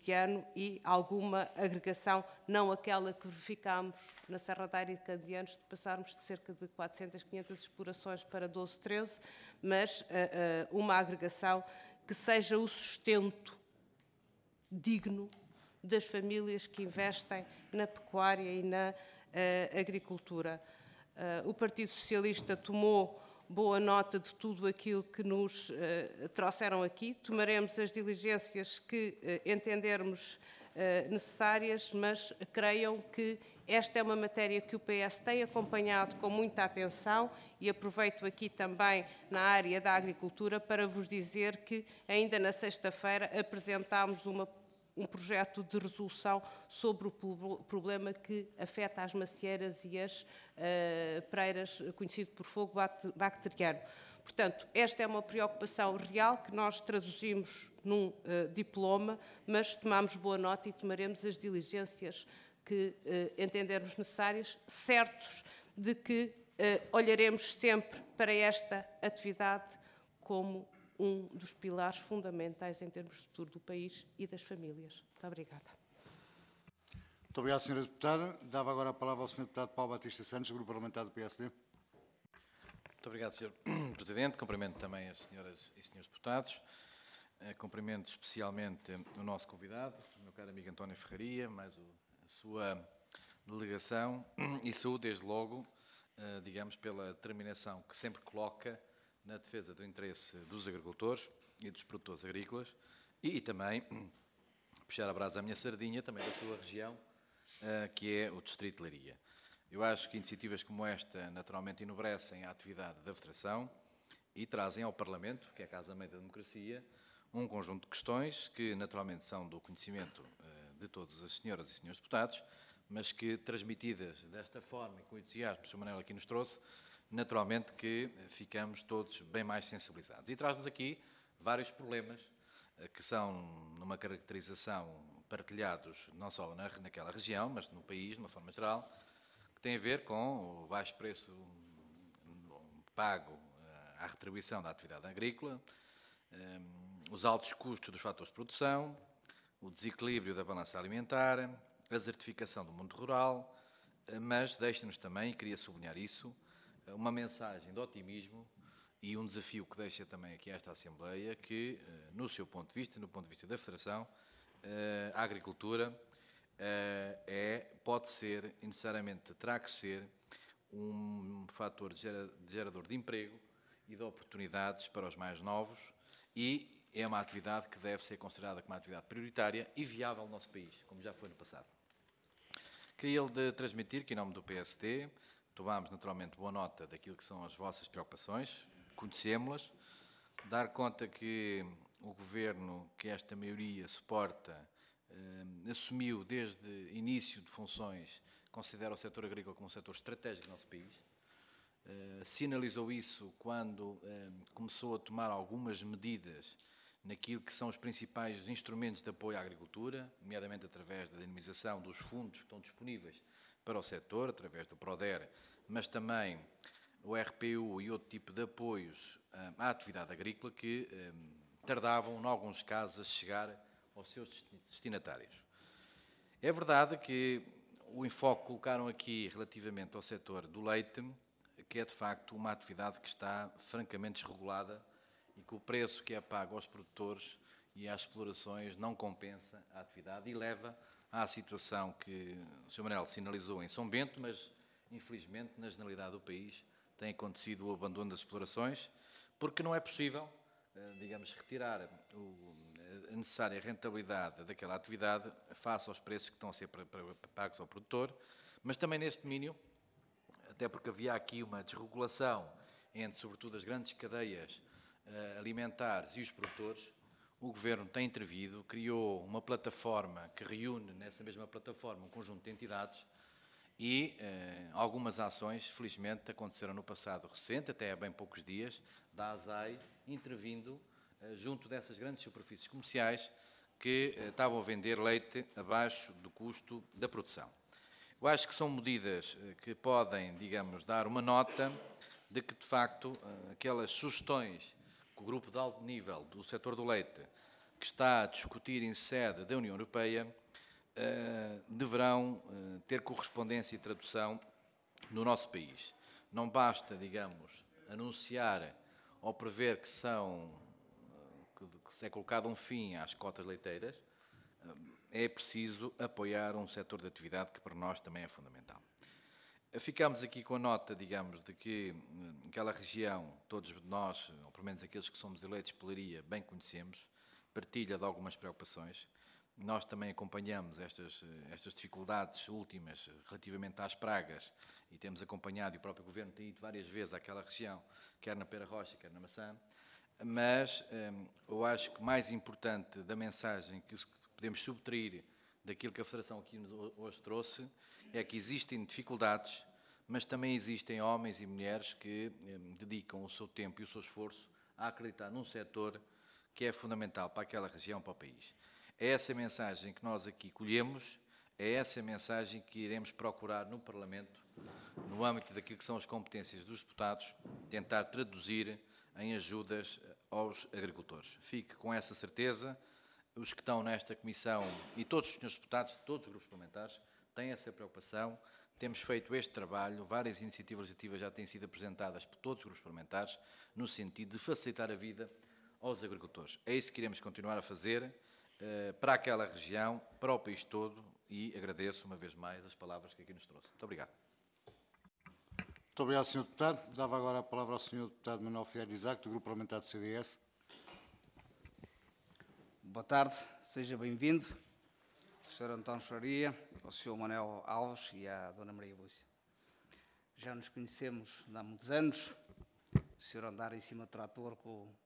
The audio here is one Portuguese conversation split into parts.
este ano e alguma agregação, não aquela que verificámos na Serra da Aira e Candeanos, de passarmos de cerca de 400, 500 explorações para 12, 13, mas uma agregação que seja o sustento digno das famílias que investem na pecuária e na agricultura. O Partido Socialista tomou boa nota de tudo aquilo que nos trouxeram aqui. Tomaremos as diligências que entendermos necessárias, mas creiam que esta é uma matéria que o PS tem acompanhado com muita atenção e aproveito aqui também na área da agricultura para vos dizer que ainda na sexta-feira apresentámos um projeto de resolução sobre o problema que afeta as macieiras e as pereiras, conhecido por fogo bacteriano. Portanto, esta é uma preocupação real que nós traduzimos num diploma, mas tomamos boa nota e tomaremos as diligências que entendermos necessárias, certos de que olharemos sempre para esta atividade como um dos pilares fundamentais em termos de futuro do país e das famílias. Muito obrigada. Muito obrigado, Sra. Deputada. Dava agora a palavra ao Sr. Deputado Paulo Batista Santos, Grupo Parlamentar do PSD. Muito obrigado, Sr. Presidente. Cumprimento também as senhoras e senhores deputados. Cumprimento especialmente o nosso convidado, o meu caro amigo António Ferraria, mais a sua delegação, e saúde, desde logo, digamos, pela determinação que sempre coloca na defesa do interesse dos agricultores e dos produtores agrícolas e também puxar a brasa à minha sardinha, também da sua região, que é o Distrito de Leiria. Eu acho que iniciativas como esta naturalmente enobrecem a atividade da Federação e trazem ao Parlamento, que é a Casa-Mãe da Democracia, um conjunto de questões que naturalmente são do conhecimento de todas as senhoras e senhores deputados, mas que, transmitidas desta forma e com o entusiasmo que o Sr. Manel aqui nos trouxe, naturalmente que ficamos todos bem mais sensibilizados. E traz-nos aqui vários problemas que são, numa caracterização, partilhados não só naquela região, mas no país, de uma forma geral, que tem a ver com o baixo preço pago à retribuição da atividade agrícola, os altos custos dos fatores de produção, o desequilíbrio da balança alimentar, a desertificação do mundo rural, mas deixa-nos também, e queria sublinhar isso, uma mensagem de otimismo e um desafio que deixa também aqui a esta Assembleia, que, no seu ponto de vista, no ponto de vista da Federação, a agricultura pode ser, e necessariamente terá que ser, um fator gerador de emprego e de oportunidades para os mais novos e é uma atividade que deve ser considerada como uma atividade prioritária e viável no nosso país, como já foi no passado. Queria de transmitir que, em nome do PSD, tomamos naturalmente boa nota daquilo que são as vossas preocupações, conhecemos-las, dar conta que o Governo, que esta maioria suporta, assumiu desde início de funções, considera o setor agrícola como um setor estratégico do nosso país, sinalizou isso quando começou a tomar algumas medidas naquilo que são os principais instrumentos de apoio à agricultura, nomeadamente através da dinamização dos fundos que estão disponíveis para o setor, através do PRODER, mas também o RPU e outro tipo de apoios à atividade agrícola que tardavam, em alguns casos, a chegar aos seus destinatários. É verdade que o enfoque que colocaram aqui relativamente ao setor do leite, que é de facto uma atividade que está francamente desregulada e que o preço que é pago aos produtores e às explorações não compensa a atividade e leva à situação que o Sr. Manel sinalizou em São Bento, mas infelizmente na generalidade do país tem acontecido o abandono das explorações, porque não é possível, digamos, retirar a necessária rentabilidade daquela atividade face aos preços que estão a ser pagos ao produtor, mas também neste domínio, até porque havia aqui uma desregulação entre, sobretudo, as grandes cadeias alimentares e os produtores, o Governo tem intervido, criou uma plataforma que reúne nessa mesma plataforma um conjunto de entidades e algumas ações, felizmente, aconteceram no passado recente, até há bem poucos dias, da ASAI, intervindo junto dessas grandes superfícies comerciais que estavam a vender leite abaixo do custo da produção. Eu acho que são medidas que podem, digamos, dar uma nota de que, de facto, aquelas sugestões que o grupo de alto nível do setor do leite que está a discutir em sede da União Europeia deverão ter correspondência e tradução no nosso país. Não basta, digamos, anunciar ou prever que se é colocado um fim às cotas leiteiras. É preciso apoiar um setor de atividade que para nós também é fundamental. Ficamos aqui com a nota, digamos, de que aquela região, todos nós, ou pelo menos aqueles que somos eleitos pela Leiria, bem conhecemos, partilha de algumas preocupações. Nós também acompanhamos estas dificuldades últimas relativamente às pragas e temos acompanhado, e o próprio Governo tem ido várias vezes àquela região, quer na Pera Rocha, quer na Maçã, mas eu acho que mais importante da mensagem que podemos subtrair daquilo que a Federação aqui hoje trouxe é que existem dificuldades, mas também existem homens e mulheres que dedicam o seu tempo e o seu esforço a acreditar num setor que é fundamental para aquela região, para o país. É essa mensagem que nós aqui colhemos, é essa mensagem que iremos procurar no Parlamento, no âmbito daquilo que são as competências dos deputados, tentar traduzir em ajudas aos agricultores. Fique com essa certeza, os que estão nesta comissão e todos os senhores deputados, todos os grupos parlamentares, têm essa preocupação. Temos feito este trabalho, várias iniciativas legislativas já têm sido apresentadas por todos os grupos parlamentares, no sentido de facilitar a vida aos agricultores. É isso que iremos continuar a fazer para aquela região, para o país todo, e agradeço uma vez mais as palavras que aqui nos trouxe. Muito obrigado. Muito obrigado, Sr. Deputado. Dava agora a palavra ao Sr. Deputado Manuel Ferreira Isaac, do Grupo Parlamentar do CDS. Boa tarde, seja bem-vindo, Sr. António Faria, ao Sr. Manuel Alves e à Dona Maria Lúcia. Já nos conhecemos há muitos anos, o senhor andar em cima do trator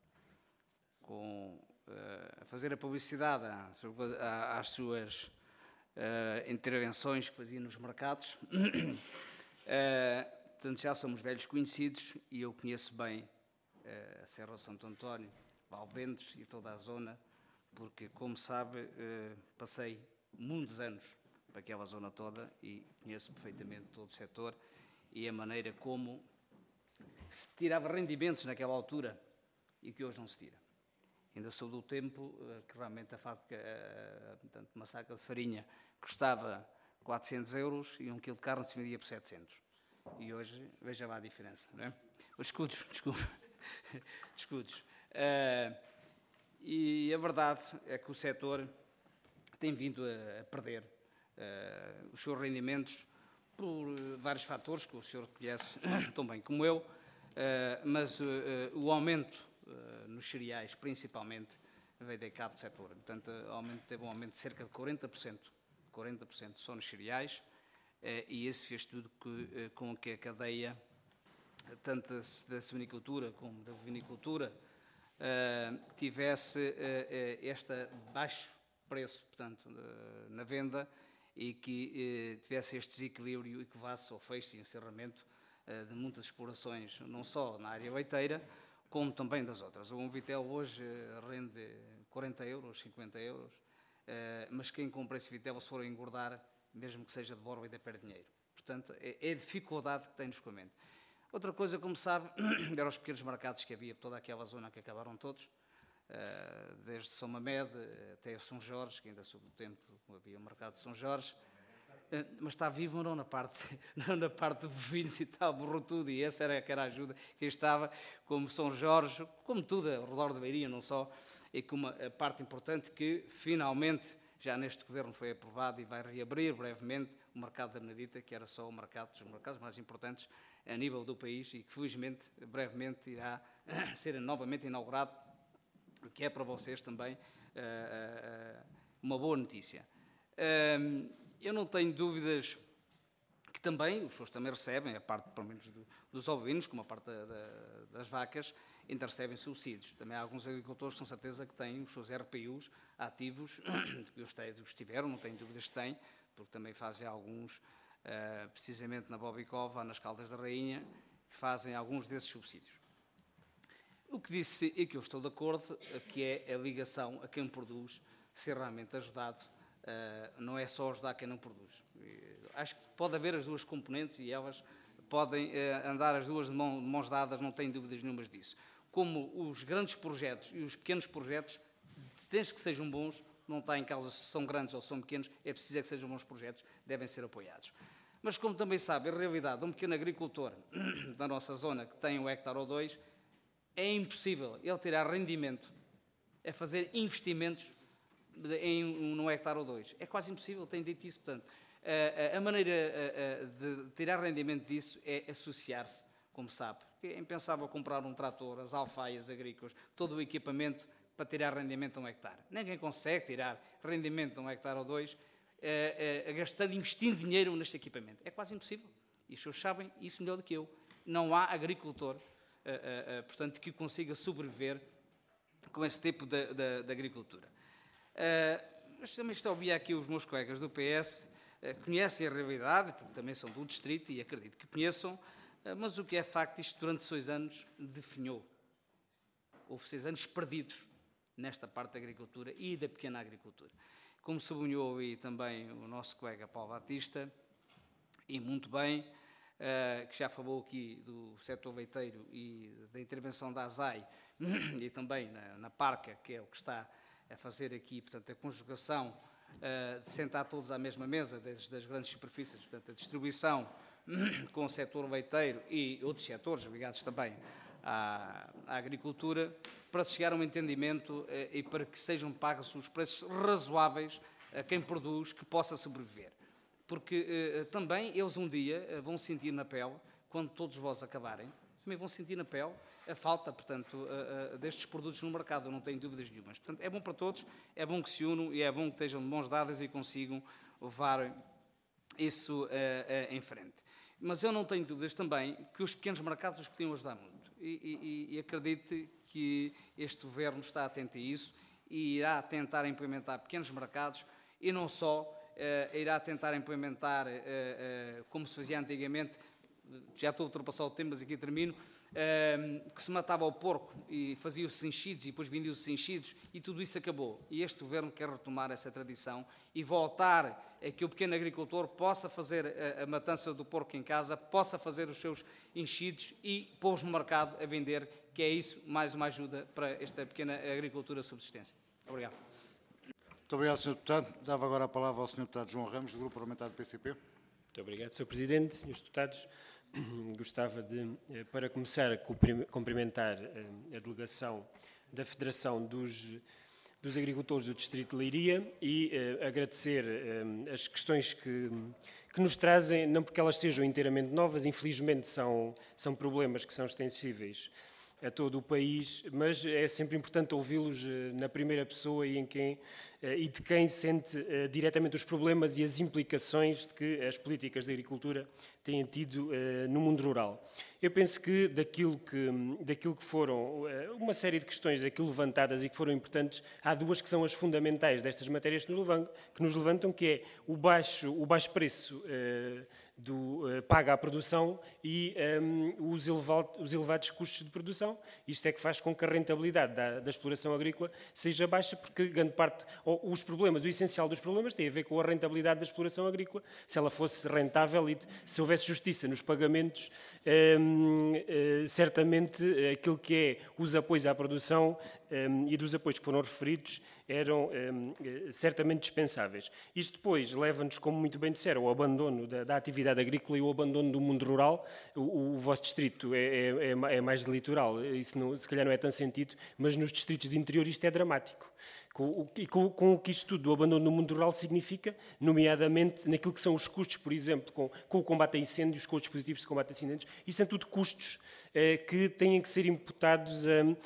a fazer a publicidade às suas intervenções que fazia nos mercados. Portanto, já somos velhos conhecidos e eu conheço bem a Serra de Santo António, Valbentos e toda a zona, porque, como sabe, passei muitos anos para aquela zona toda e conheço perfeitamente todo o setor e a maneira como se tirava rendimentos naquela altura e que hoje não se tira. Ainda sou do tempo que realmente a fábrica, portanto, uma saca de farinha custava 400 euros e 1 quilo de carne se vendia por 700. E hoje, veja lá a diferença, não é? Os escudos, desculpa. Escudos. E a verdade é que o setor tem vindo a perder os seus rendimentos por vários fatores que o senhor conhece tão bem como eu, mas o aumento nos cereais, principalmente, veio de cabo do setor. Portanto, teve um aumento de cerca de 40% só nos cereais, e esse fez tudo com que a cadeia, tanto da suinicultura como da vinicultura, tivesse este baixo preço, portanto, na venda e que tivesse este desequilíbrio e que levasse ao fecho e encerramento de muitas explorações, não só na área leiteira, como também das outras. Um vitel hoje rende 40 euros, 50 euros, mas quem compra esse vitel, se for a engordar, mesmo que seja de borla, ainda perde dinheiro. Portanto, é a dificuldade que tem no escoamento. Outra coisa, como sabe, eram os pequenos mercados que havia por toda aquela zona, que acabaram todos, desde São Mamede até São Jorge, que ainda sob o tempo havia o mercado de São Jorge, mas está vivo não na parte de bovinos e tal, borrou tudo, e essa era que era a ajuda que estava, como São Jorge, como tudo ao redor da Beirinha, não só, e com uma parte importante que finalmente já neste governo foi aprovado e vai reabrir brevemente o mercado da Benedita, que era só o mercado dos mercados mais importantes a nível do país e que felizmente brevemente irá ser novamente inaugurado, o que é para vocês também uma boa notícia. Eu não tenho dúvidas que também, os senhores também recebem, a parte, pelo menos, dos ovinos, como a parte das vacas, ainda recebem subsídios. Também há alguns agricultores, com certeza, que têm os seus RPUs ativos, que os tiveram, não tenho dúvidas que têm, porque também fazem alguns, precisamente na Bobicova, nas Caldas da Rainha, que fazem alguns desses subsídios. O que disse, e que eu estou de acordo, que é a ligação a quem produz ser realmente ajudado, não é só ajudar quem não produz. Acho que pode haver as duas componentes e elas podem andar as duas de mãos dadas, não tenho dúvidas nenhumas disso. Como os grandes projetos e os pequenos projetos desde que sejam bons, não está em causa se são grandes ou são pequenos, é preciso que sejam bons projetos, devem ser apoiados. Mas, como também sabe, em realidade, um pequeno agricultor da nossa zona que tem 1 hectare ou 2, é impossível ele tirar rendimento, é fazer investimentos em 1 hectare ou 2. É quase impossível, tenho dito isso. Portanto, a maneira de tirar rendimento disso é associar-se, como sabe. É impensável comprar um trator, as alfaias agrícolas, todo o equipamento para tirar rendimento a 1 hectare. Ninguém consegue tirar rendimento a 1 hectare ou 2 gastando, investindo dinheiro neste equipamento. É quase impossível. E os senhores sabem isso melhor do que eu. Não há agricultor, portanto, que consiga sobreviver com esse tipo de agricultura. Mas também estou a ouvir aqui os meus colegas do PS, conhecem a realidade, porque também são do distrito e acredito que conheçam, mas o que é facto, isto durante 6 anos definhou. Houve 6 anos perdidos nesta parte da agricultura e da pequena agricultura. Como sublinhou aí também o nosso colega Paulo Batista, e muito bem, que já falou aqui do setor leiteiro e da intervenção da ASAI e também na Parca, que é o que está a fazer aqui, portanto, a conjugação de sentar todos à mesma mesa, desde as grandes superfícies, portanto, a distribuição com o setor leiteiro e outros setores ligados também à agricultura, para se chegar a um entendimento e para que sejam pagos os preços razoáveis a quem produz, que possa sobreviver. Porque também eles um dia vão sentir na pele, quando todos vós acabarem, também vão sentir na pele a falta, portanto, destes produtos no mercado, eu não tenho dúvidas nenhumas. Portanto, é bom para todos, é bom que se unam e é bom que estejam de mãos dadas e consigam levar isso em frente. Mas eu não tenho dúvidas também que os pequenos mercados os podiam ajudar muito. E acredito que este Governo está atento a isso e irá tentar implementar pequenos mercados e não só, irá tentar implementar, como se fazia antigamente, já estou a ultrapassar o tempo, mas aqui termino, que se matava o porco e fazia-se enchidos e depois vendiam-se enchidos e tudo isso acabou. E este Governo quer retomar essa tradição e voltar a que o pequeno agricultor possa fazer a matança do porco em casa, possa fazer os seus enchidos e pô-los no mercado a vender, que é isso mais uma ajuda para esta pequena agricultura de subsistência. Obrigado. Muito obrigado, Sr. Deputado. Dava agora a palavra ao Sr. Deputado João Ramos, do Grupo Parlamentar do PCP. Muito obrigado, Sr. Presidente. Senhores Deputados, gostava de, para começar, a cumprimentar a delegação da Federação dos Agricultores do Distrito de Leiria e agradecer as questões que nos trazem, não porque elas sejam inteiramente novas, infelizmente são problemas que são extensíveis a todo o país, mas é sempre importante ouvi-los na primeira pessoa e de quem sente diretamente os problemas e as implicações de que as políticas de agricultura têm tido no mundo rural. Eu penso que daquilo que foram uma série de questões aqui levantadas e que foram importantes, há duas que são as fundamentais destas matérias que nos levantam, que é o baixo preço paga à produção e os elevados custos de produção. Isto é que faz com que a rentabilidade da exploração agrícola seja baixa, porque grande parte, ou os problemas, o essencial dos problemas tem a ver com a rentabilidade da exploração agrícola. Se ela fosse rentável e se houvesse justiça nos pagamentos, certamente aquilo que é os apoios à produção e dos apoios que foram referidos eram certamente dispensáveis. Isto depois leva-nos, como muito bem disseram, ao abandono da atividade agrícola e o abandono do mundo rural. O vosso distrito é mais de litoral, isso não, se calhar não é tão sentido, mas nos distritos de interior isto é dramático. Com o que isto tudo do abandono do mundo rural significa, nomeadamente naquilo que são os custos, por exemplo, com o combate a incêndios, com os dispositivos de combate a incêndios, isto são tudo custos que têm que ser imputados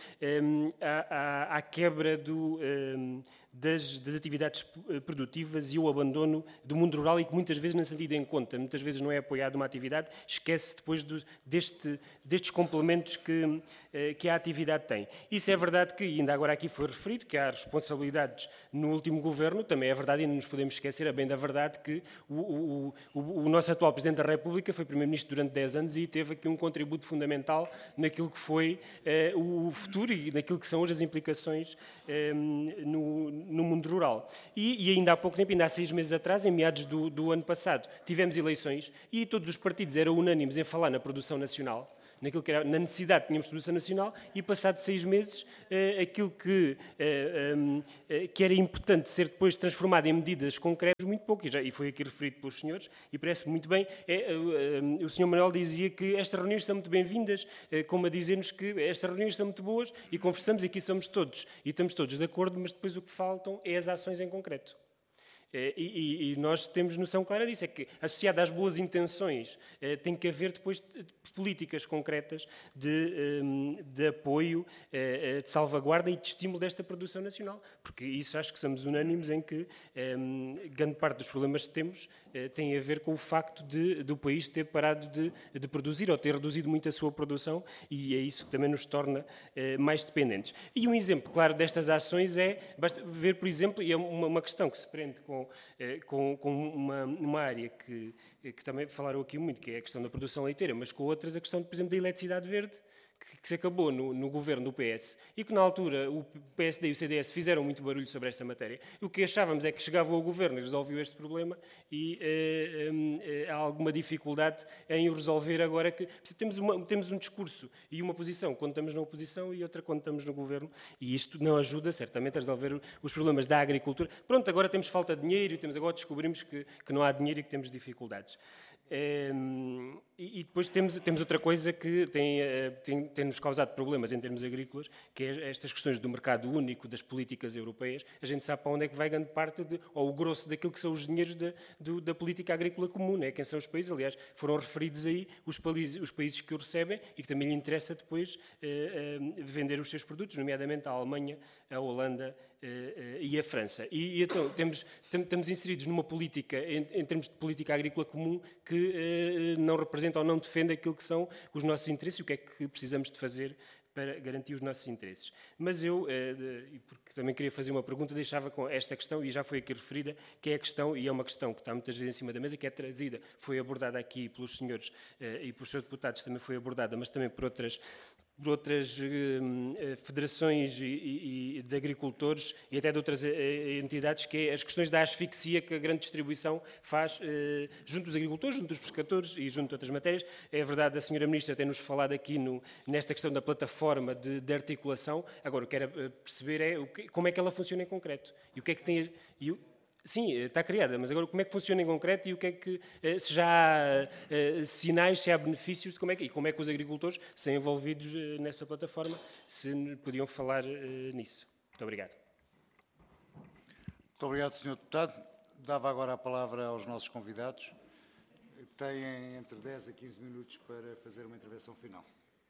à quebra das atividades produtivas e o abandono do mundo rural e que muitas vezes não é tido em conta, muitas vezes não é apoiado uma atividade, esquece depois destes complementos que a atividade tem. Isso é verdade que, ainda agora aqui foi referido, que há responsabilidades no último governo, também é verdade e não nos podemos esquecer, a bem da verdade, que o nosso atual Presidente da República foi Primeiro-Ministro durante 10 anos e teve aqui um contributo fundamental naquilo que foi o futuro e naquilo que são hoje as implicações no mundo rural. E ainda há pouco tempo, ainda há 6 meses atrás, em meados do ano passado, tivemos eleições e todos os partidos eram unânimes em falar na produção nacional, naquilo que era, na necessidade que tínhamos de produção nacional, e passado 6 meses, aquilo que era importante ser depois transformado em medidas concretas, muito pouco, e foi aqui referido pelos senhores, e parece muito bem, o Sr. Manuel dizia que estas reuniões são muito bem-vindas, como a dizer-nos que estas reuniões são muito boas, e conversamos, e aqui somos todos, e estamos todos de acordo, mas depois o que faltam é as ações em concreto. E nós temos noção clara disso, é que associado às boas intenções tem que haver depois políticas concretas de apoio, de salvaguarda e de estímulo desta produção nacional, porque isso acho que somos unânimes em que grande parte dos problemas que temos tem a ver com o facto do país ter parado de produzir ou ter reduzido muito a sua produção, e é isso que também nos torna mais dependentes. E um exemplo claro destas ações basta ver, por exemplo, e é uma questão que se prende com uma área que também falaram aqui muito, que é a questão da produção leiteira, mas com outras, a questão, por exemplo, da eletricidade verde, que se acabou no governo do PS, e que na altura o PSD e o CDS fizeram muito barulho sobre esta matéria. O que achávamos é que chegavam ao governo e resolviam este problema, e há alguma dificuldade em o resolver agora, que temos um discurso e uma posição quando estamos na oposição e outra quando estamos no governo, e isto não ajuda certamente a resolver os problemas da agricultura. Pronto, agora temos falta de dinheiro, e agora descobrimos que não há dinheiro e que temos dificuldades. E depois temos outra coisa que tem-nos causado problemas em termos agrícolas, que é estas questões do mercado único, das políticas europeias. A gente sabe para onde é que vai grande parte, ou o grosso daquilo que são os dinheiros da política agrícola comum, né? Quem são os países, aliás, foram referidos aí os países que o recebem e que também lhe interessa depois vender os seus produtos, nomeadamente a Alemanha, a Holanda e a França. E então estamos inseridos numa política, em termos de política agrícola comum, que não representa ou não defende aquilo que são os nossos interesses e o que é que precisamos de fazer para garantir os nossos interesses. Mas eu, porque também queria fazer uma pergunta, deixava com esta questão, e já foi aqui referida, que é a questão, e é uma questão que está muitas vezes em cima da mesa, que é trazida, foi abordada aqui pelos senhores e pelos seus deputados, também foi abordada, mas também por outras federações de agricultores e até de outras entidades, que é as questões da asfixia que a grande distribuição faz junto dos agricultores, junto dos pescadores e junto de outras matérias. É verdade, a senhora Ministra tem-nos falado aqui nesta questão da plataforma de articulação. Agora, o que eu quero perceber é como é que ela funciona em concreto e o que é que tem... Sim, está criada, mas agora como é que funciona em concreto e o que é que, se já há sinais, se há benefícios, como é que os agricultores são envolvidos nessa plataforma, se podiam falar nisso. Muito obrigado. Muito obrigado, Sr. Deputado. Dava agora a palavra aos nossos convidados. Têm entre 10 a 15 minutos para fazer uma intervenção final.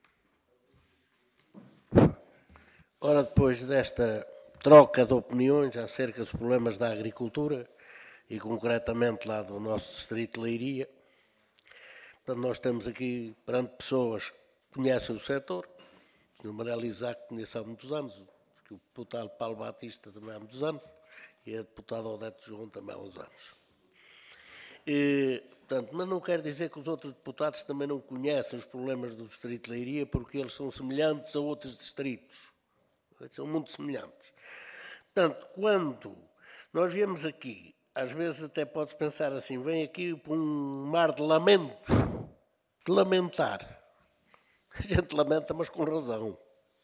Ora, depois desta troca de opiniões acerca dos problemas da agricultura e concretamente lá do nosso distrito de Leiria. Portanto, nós estamos aqui perante pessoas que conhecem o setor, o Sr. Manuel Isaac conhece há muitos anos, o deputado Paulo Batista também há muitos anos e a deputada Odete João também há uns anos. Portanto, mas não quer dizer que os outros deputados também não conhecem os problemas do distrito de Leiria, porque eles são semelhantes a outros distritos. São muito semelhantes. Portanto, quando nós viemos aqui, às vezes até pode-se pensar assim, vem aqui por um mar de lamentos, de lamentar. A gente lamenta, mas com razão.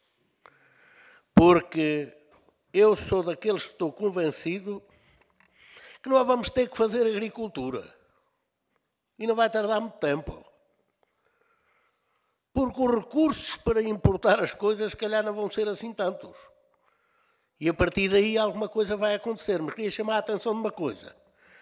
Porque eu sou daqueles que estou convencido que nós vamos ter que fazer agricultura. E não vai tardar muito tempo. Porque os recursos para importar as coisas, se calhar, não vão ser assim tantos. E a partir daí alguma coisa vai acontecer. Mas queria chamar a atenção de uma coisa.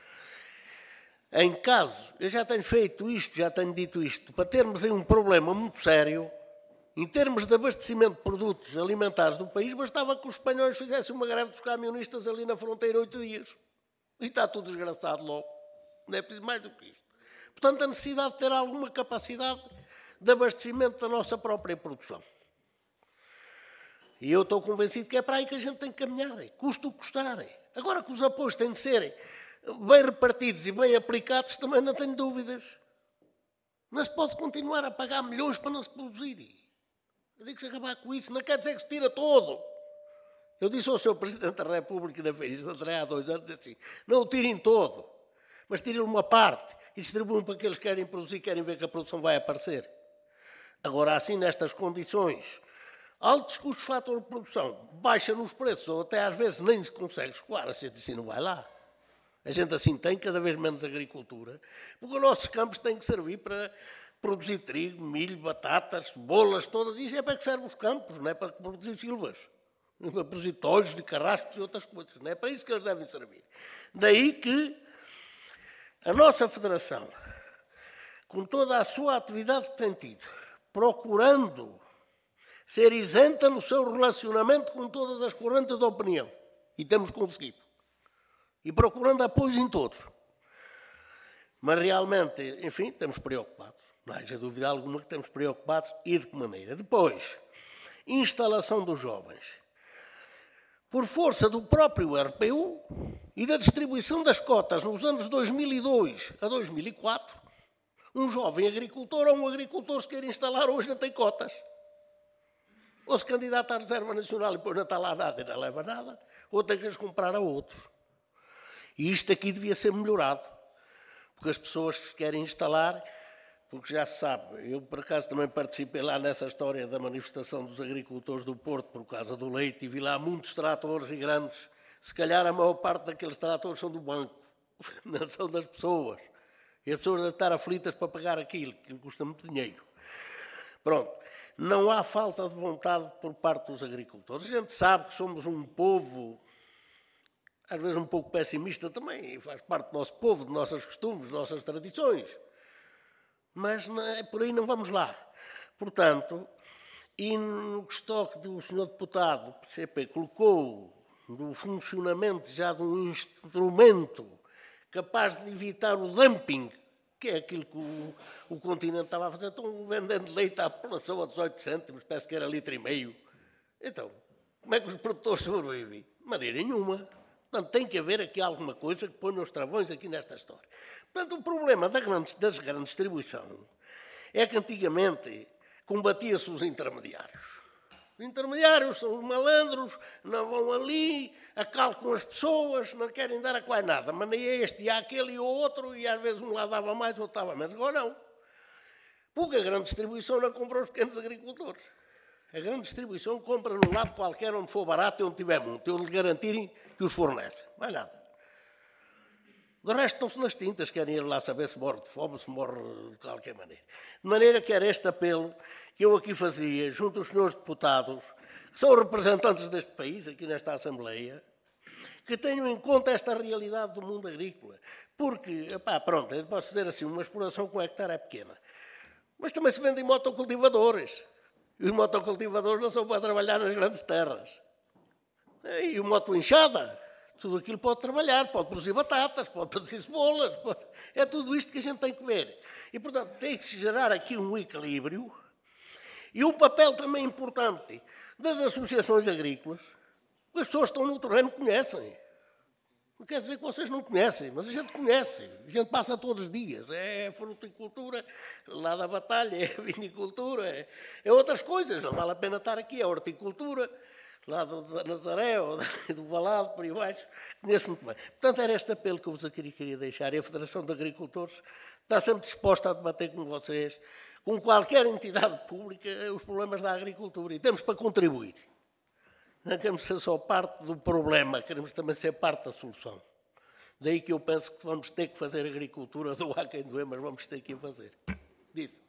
Em caso, eu já tenho feito isto, já tenho dito isto, para termos aí um problema muito sério, em termos de abastecimento de produtos alimentares do país, bastava que os espanhóis fizessem uma greve dos camionistas ali na fronteira 8 dias. E está tudo desgraçado logo. Não é preciso mais do que isto. Portanto, a necessidade de ter alguma capacidade de abastecimento da nossa própria produção. E eu estou convencido que é para aí que a gente tem que caminhar, custa o que custar. Agora que os apoios têm de ser bem repartidos e bem aplicados, também não tenho dúvidas. Não se pode continuar a pagar milhões para não se produzir. Eu digo que se acabar com isso, não quer dizer que se tira todo. Eu disse ao Sr. Presidente da República na Feira de Santarém há 2 anos assim, não o tirem todo, mas tirem uma parte e distribuam para aqueles que querem produzir, querem ver que a produção vai aparecer. Agora, assim, nestas condições, altos custos de fator de produção, baixa nos preços, ou até às vezes nem se consegue escoar, a gente assim não vai lá. A gente assim tem cada vez menos agricultura, porque os nossos campos têm que servir para produzir trigo, milho, batatas, cebolas, todas. Isso é para que servem os campos, não é para produzir silvas. Não é para produzir tojos de carrascos e outras coisas. Não é para isso que eles devem servir. Daí que a nossa federação, com toda a sua atividade que tem tido, procurando ser isenta no seu relacionamento com todas as correntes de opinião, e temos conseguido, e procurando apoios em todos. Mas realmente, enfim, estamos preocupados. Não haja dúvida alguma que estamos preocupados e de que maneira. Depois, instalação dos jovens. Por força do próprio RPU e da distribuição das cotas nos anos 2002 a 2004, um jovem agricultor ou um agricultor se quer instalar hoje não tem cotas. Ou se candidata à Reserva Nacional e depois não está lá nada e não leva nada, ou tem que as comprar a outros. E isto aqui devia ser melhorado, porque as pessoas que se querem instalar, porque já se sabe, eu por acaso também participei lá nessa história da manifestação dos agricultores do Porto por causa do leite e vi lá muitos tratores e grandes. Se calhar a maior parte daqueles tratores são do banco, não são das pessoas. E as pessoas devem estar aflitas para pagar aquilo custa muito dinheiro. Pronto, não há falta de vontade por parte dos agricultores. A gente sabe que somos um povo, às vezes um pouco pessimista também, e faz parte do nosso povo, de nossos costumes, de nossas tradições. Mas por aí não vamos lá. Portanto, e no estoque do Sr. Deputado, o PCP, colocou no funcionamento já de um instrumento capaz de evitar o dumping, que é aquilo que o continente estava a fazer. Estão vendendo leite à população a 18 cêntimos, parece que era litro e meio. Então, como é que os produtores sobrevivem? De maneira nenhuma. Portanto, tem que haver aqui alguma coisa que ponha os travões aqui nesta história. Portanto, o problema das grandes distribuição é que antigamente combatia-se os intermediários. Os intermediários são os malandros, não vão ali, acalcam as pessoas, não querem dar a quase nada. Mas nem este, e aquele e o outro, e às vezes um lá dava mais, o outro dava menos. Agora não. Porque a grande distribuição não compra os pequenos agricultores. A grande distribuição compra num lado qualquer onde for barato e onde tiver muito, onde lhe garantirem que os fornecem. Mais nada. Do resto estão-se nas tintas, querem ir lá saber se morre de fome, se morre de qualquer maneira. De maneira que era este apelo que eu aqui fazia, junto aos senhores deputados, que são representantes deste país, aqui nesta Assembleia, que tenham em conta esta realidade do mundo agrícola. Porque, pronto, eu posso dizer assim, uma exploração com hectare é pequena. Mas também se vendem motocultivadores. E os motocultivadores não são para trabalhar nas grandes terras. E o moto-enxada, tudo aquilo pode trabalhar, pode produzir batatas, pode produzir cebolas, é tudo isto que a gente tem que ver. E, portanto, tem que se gerar aqui um equilíbrio e um papel também importante das associações agrícolas, que as pessoas que estão no terreno conhecem. Não quer dizer que vocês não conhecem, mas a gente conhece. A gente passa todos os dias. É fruticultura, lá da Batalha, é vinicultura, é outras coisas. Não vale a pena estar aqui. É horticultura, lá da Nazaré, ou do Valado, por aí baixo. Conheço muito bem. Portanto, era este apelo que eu vos aqui queria deixar. E a Federação de Agricultores está sempre disposta a debater com vocês, com qualquer entidade pública, os problemas da agricultura. E temos para contribuir. Não queremos ser só parte do problema, queremos também ser parte da solução. Daí que eu penso que vamos ter que fazer agricultura, do há quem doer, mas vamos ter que fazer. Disse.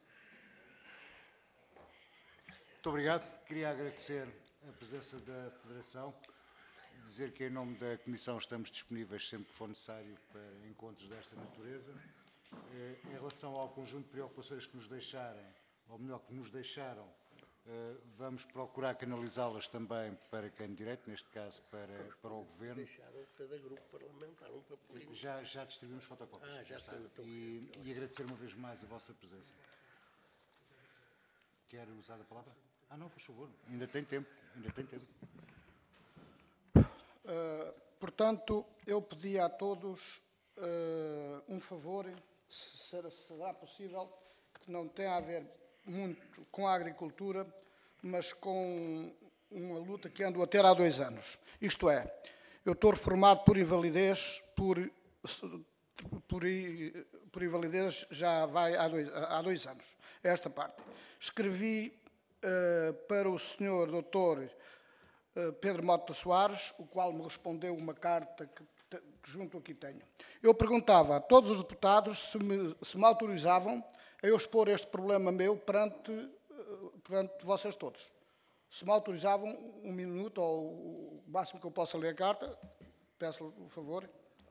Muito obrigado. Queria agradecer a presença da Federação, dizer que em nome da Comissão estamos disponíveis sempre que for necessário para encontros desta natureza. Em relação ao conjunto de preocupações que nos deixarem, ou melhor, que nos deixaram, vamos procurar canalizá-las também para quem direito, neste caso para o Governo. Deixaram cada grupo parlamentar um papelinho. Já distribuímos fotocópias. Já está. E agradecer uma vez mais a vossa presença. Quer usar a palavra? Não, por favor. Ainda tem tempo. Portanto, eu pedi a todos um favor, se será possível, que não tem a ver muito com a agricultura, mas com uma luta que ando a ter há 2 anos. Isto é, eu estou reformado por invalidez, por invalidez já vai há dois anos, esta parte. Escrevi para o senhor doutor Pedro Mota Soares, o qual me respondeu uma carta que junto aqui tenho. Eu perguntava a todos os deputados se me autorizavam a eu expor este problema meu perante vocês todos. Se me autorizavam um minuto, ou o máximo que eu possa ler a carta, peço-lhe o favor.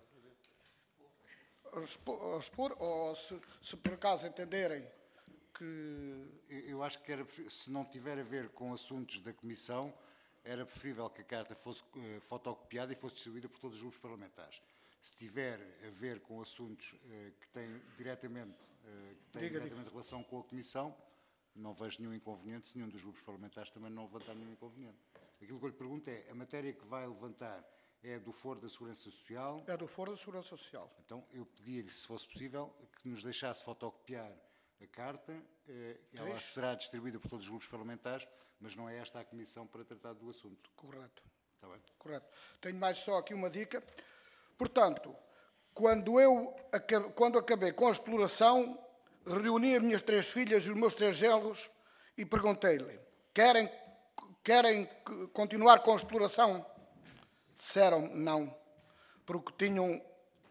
Expor, ou se por acaso entenderem que... Eu acho que se não tiver a ver com assuntos da Comissão, era preferível que a carta fosse fotocopiada e fosse distribuída por todos os grupos parlamentares. Se tiver a ver com assuntos que têm diretamente relação com a Comissão, não vejo nenhum inconveniente, se nenhum dos grupos parlamentares também não levantar nenhum inconveniente. Aquilo que eu lhe pergunto é, a matéria que vai levantar é do Foro da Segurança Social? É do Foro da Segurança Social. Então, eu pedia-lhe, se fosse possível, que nos deixasse fotocopiar a carta. Ela será distribuída por todos os grupos parlamentares, mas não é esta a comissão para tratar do assunto. Correto. Está bem? Correto. Tenho mais só aqui uma dica. Portanto, quando acabei com a exploração, reuni as minhas 3 filhas e os meus 3 genros e perguntei-lhe: querem continuar com a exploração? Disseram não, porque tinham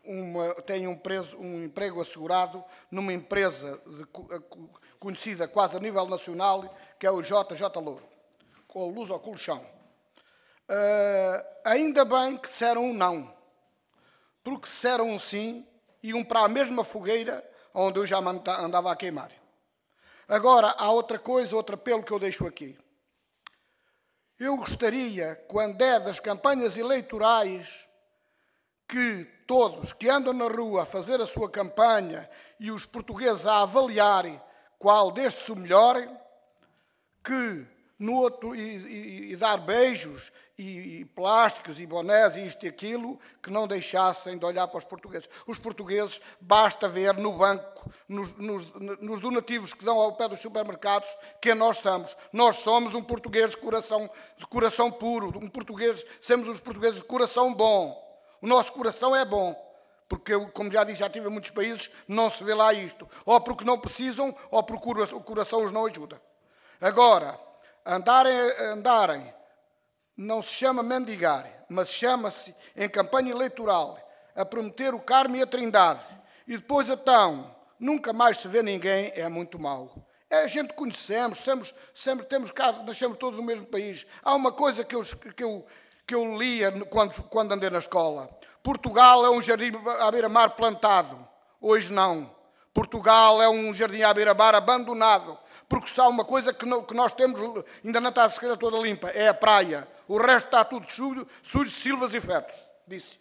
um emprego assegurado numa empresa conhecida quase a nível nacional, que é o JJ Louro, com luz ao colchão. Ainda bem que disseram um não, porque disseram um sim, iam para a mesma fogueira onde eu já andava a queimar. Agora, há outra coisa, outro apelo que eu deixo aqui. Eu gostaria, quando é das campanhas eleitorais, que todos que andam na rua a fazer a sua campanha e os portugueses a avaliarem qual destes o melhor, que no outro, e dar beijos e plásticos e bonés e isto e aquilo, que não deixassem de olhar para os portugueses. Os portugueses, basta ver no banco, nos donativos que dão ao pé dos supermercados, quem nós somos. Nós somos um português de coração puro, somos os portugueses de coração bom. O nosso coração é bom, porque eu, como já disse, já estive em muitos países, não se vê lá isto. Ou porque não precisam, ou porque o coração os não ajuda. Agora, andarem, não se chama mendigar, mas chama-se, em campanha eleitoral, a prometer o Carmo e a Trindade, e depois então, nunca mais se vê ninguém, é muito mau. A gente conhecemos, sempre temos cá, nascemos todos no mesmo país. Há uma coisa que eu lia quando andei na escola. Portugal é um jardim à beira-mar plantado. Hoje não. Portugal é um jardim à beira-mar abandonado. Porque se há uma coisa que nós temos, ainda não está a secretaria toda limpa, é a praia. O resto está tudo sujo, silvas e fetos. Disse.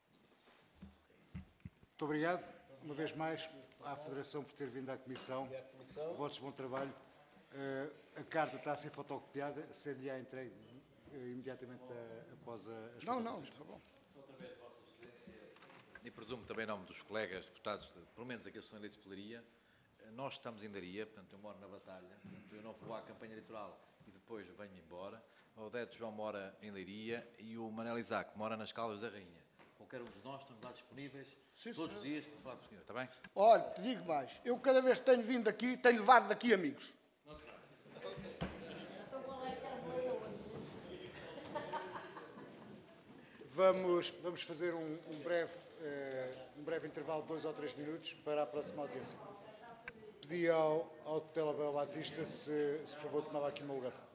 Muito obrigado, uma vez mais, à Federação por ter vindo à Comissão. Votos de bom trabalho. A carta está a ser fotocopiada, ser-lhe-á entregue imediatamente após as Não, está bom. E presumo também em nome dos colegas deputados, pelo menos aqueles que são eleitos pela Leiria, nós estamos em Leiria, portanto eu moro na Batalha, portanto eu não vou à campanha eleitoral e depois venho embora. O Odete João mora em Leiria e o Manel Isaac mora nas Caldas da Rainha. Qualquer um de nós estamos lá disponíveis todos os dias para falar com o senhor, está bem? Olha, te digo mais, eu cada vez que tenho vindo aqui, tenho levado daqui amigos. Vamos fazer um breve intervalo de 2 ou 3 minutos para a próxima audiência. Pedi ao tutela Abel Batista se por favor tomava aqui o meu lugar.